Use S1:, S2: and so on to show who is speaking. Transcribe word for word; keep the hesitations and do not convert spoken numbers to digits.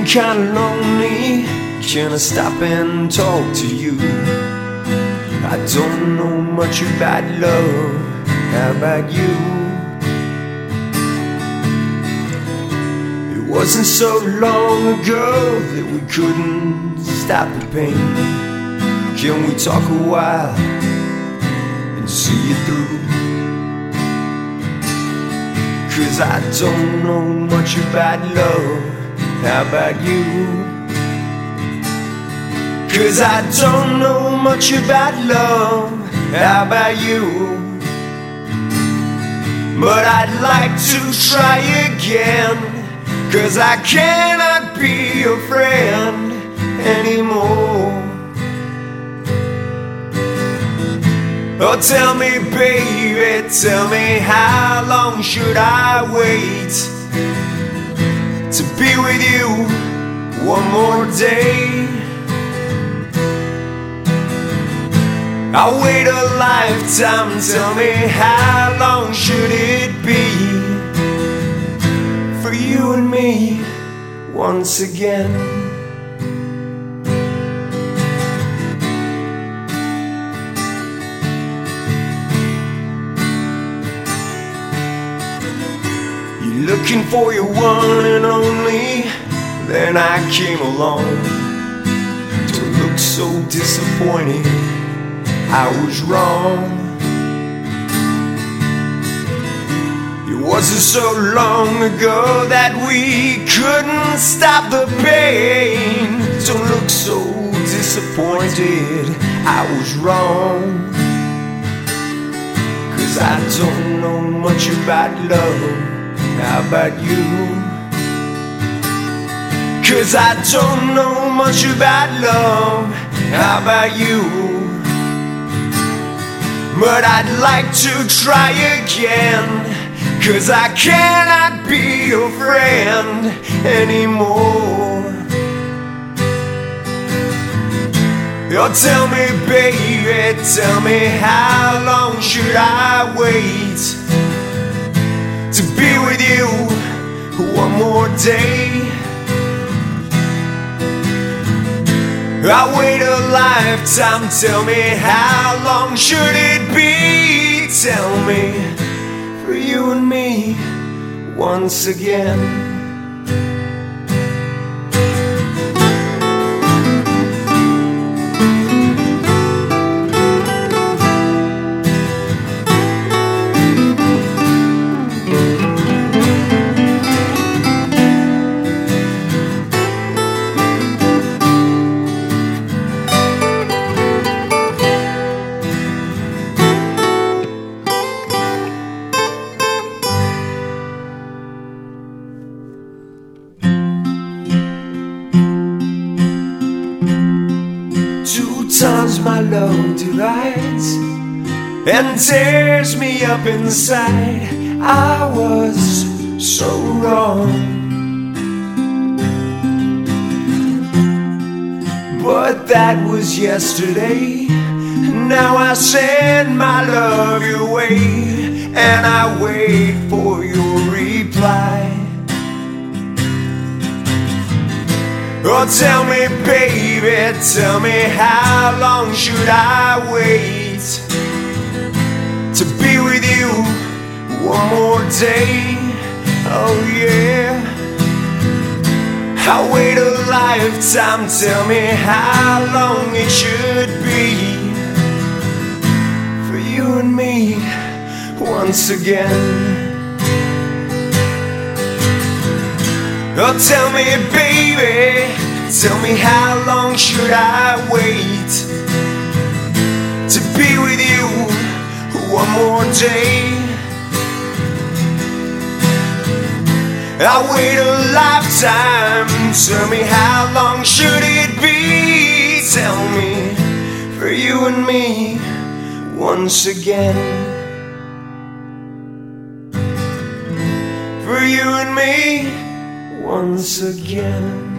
S1: kinda lonely. Can I stop and talk to you? I don't know much about love. How about you? It wasn't so long ago that we couldn't stop the pain. Can we talk a while and see it through? 'Cause I don't know much about love. How about you? 'Cause I don't know much about love. How about you? But I'd like to try again, 'cause I cannot be your friend anymore. Oh, tell me, baby, tell me, how long should I wait to be with you one more day? I'll wait a lifetime. Tell me, how long should it be for you and me once again? You're looking for your one and only, then I came along. Don't look so disappointed, I was wrong. It wasn't so long ago that we couldn't stop the pain. Don't look so disappointed, I was wrong. 'Cause I don't know much about love. How about you? 'Cause I don't know much about love. How about you? But I'd like to try again, 'cause I cannot be your friend anymore. Oh, tell me, baby, tell me, how long should I wait to be with you one more day? I'll wait a lifetime. Tell me, how long should it be? Tell me, for you and me once again. Times my love divides and tears me up inside. I was so wrong, but that was yesterday. Now I send my love your way, and I wait for your reply. Oh, tell me, baby, tell me, how long should I wait to be with you one more day? Oh yeah, I'll wait a lifetime. Tell me, how long it should be for you and me once again. Oh, tell me, baby, tell me, how long should I wait to be with you one more day? I'll wait a lifetime. Tell me, how long should it be? Tell me, for you and me once again. For you and me once again.